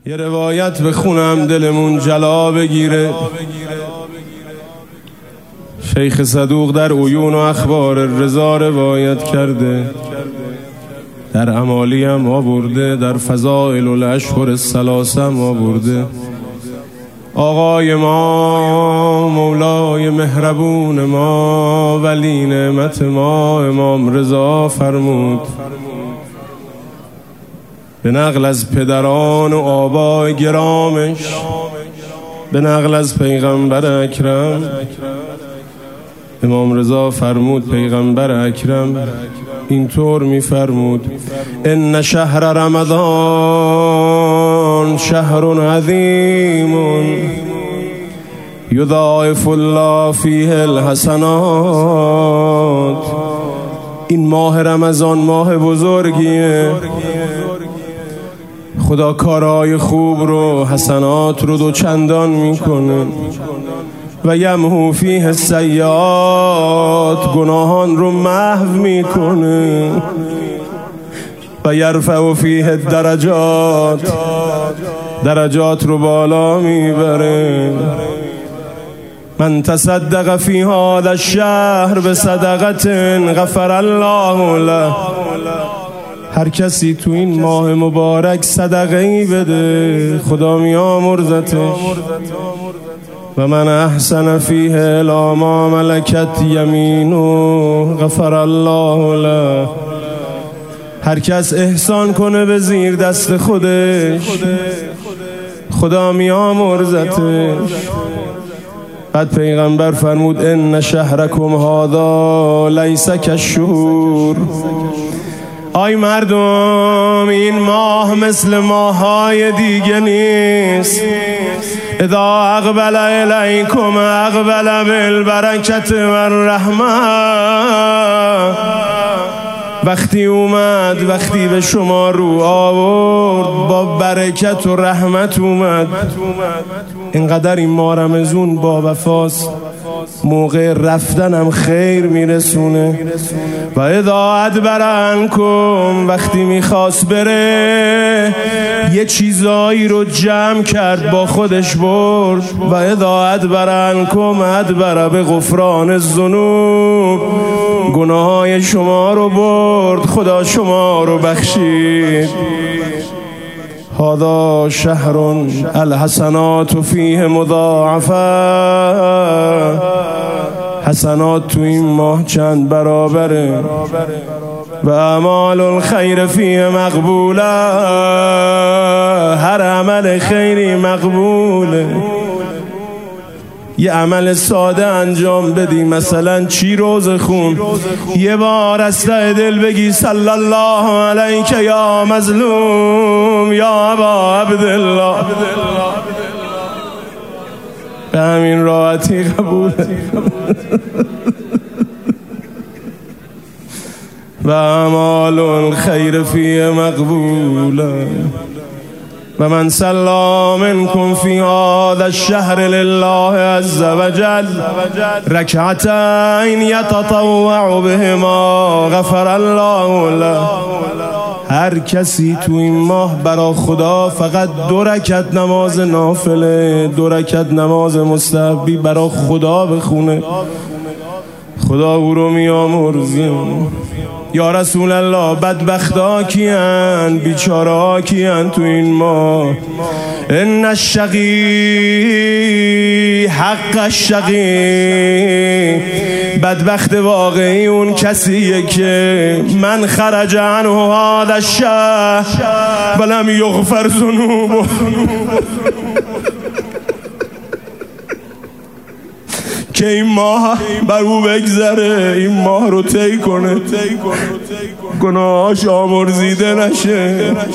یه روایت بخونم دلمون جلا بگیره. شیخ صدوق در عیون و اخبار رضا روایت کرده، در امالی هم آورده، در فضائل الاشهر الثلاثه هم آورده. آقای ما، مولای مهربون ما، ولی نعمت ما، امام رضا فرمود به نقل از پدران و آبای گرامش، به نقل از پیغمبر اکرم، امام رضا فرمود، پیغمبر اکرم اینطور میفرمود: ان شهر رمضان شهر عظیم یضاعف الله فیه الحسنات. این ماه رمضان ماه بزرگیه، خدا کارهای خوب رو، حسنات رو دوچندان میکنه. و یمحو فیه السیئات، گناهان رو محو میکنه. و یرفع فیه الدرجات، درجات رو بالا میبره. من تصدق فی هذا الشهر بصدقت غفر الله له. هر کسی تو این ماه مبارک صدقه ای بده، خدا میامرزتش. و من احسن فیه الی ما ملکت یمینه غفر الله له. هر کس احسان کنه به زیر دست خودش، خدا میامرزتش. بعد پیغمبر فرمود: ان شهرکم هذا لیس کالشهور. آی مردم، این ماه مثل ماه‌های دیگه نیست. اذا اقبل الیکم اقبل بالبرکت و الرحمه. وقتی اومد، وقتی به شما رو آورد، با برکت و رحمت اومد. اینقدر این ماه رمضان با وفاست، موقع رفتنم خیر میرسونه. و اذا ادبر عنکم، وقتی میخواست بره، یه چیزایی رو جمع کرد با خودش برد. و اذا ادبر عنکم ادبر به غفران الذنوب، گناههای شما رو برد، خدا شما رو بخشید. هذا شهر الحسنات فیه مضاعفه. حسنات تو این ماه چند برابره. و اعمال الخیر فیه مقبوله. هر عمل خیری مقبوله. یه عمل ساده انجام بدی، مثلا چی روزه خون، یه بار از ته دل بگی صلی الله علیک یا مظلوم یا ابا عبدالله، به همین راحتی قبوله. و اعمال الخیر فیه مقبوله. و من صلی منکم فی هذا الشهر لله عز وجل رکعتین یتطوع بهما غفر الله له. هر کسی تو این ماه برا خدا فقط 2 رکعت نماز نافله، 2 رکعت نماز مستحبی برا خدا بخونه، خدا او رو میامرزه. یا رسول الله، بدبختا کیان، بیچارا کیان تو این ماه؟ ان الشقی حق الشقی، بدبخت واقعی اون کسیه که من خرج عنه هذا الشهر ولم یغفر ذنوبه. که این ماه بر او بگذره، این ماه رو طی کنه، گناهاش آمرزیده نشه.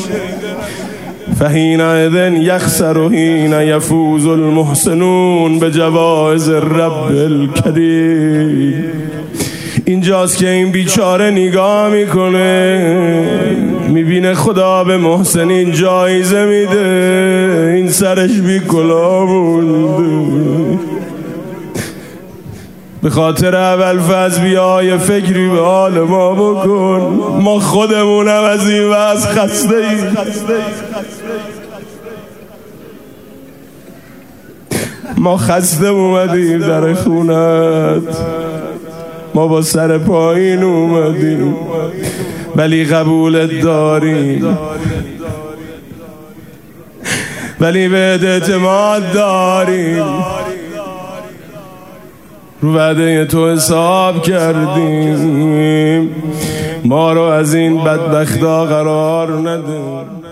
فحین اذن یخسر و حین یفوز المحسنون به جوائز رب الکریم. اینجاست که این بیچاره نگاه میکنه، میبینه خدا به محسنین جایزه میده، این سرش بی کلاه مونده. به خاطر اول فضل بیای فکری به حال ما بکن، ما خودمونم از این وضع خسته ایم. ما خسته اومدیم در خونت، ما با سر پایین اومدیم ولی قبولت داریم، ولی بهت اعتماد داریم، رو وعده تو حساب کردیم، ما رو از این بدبختا قرار نده.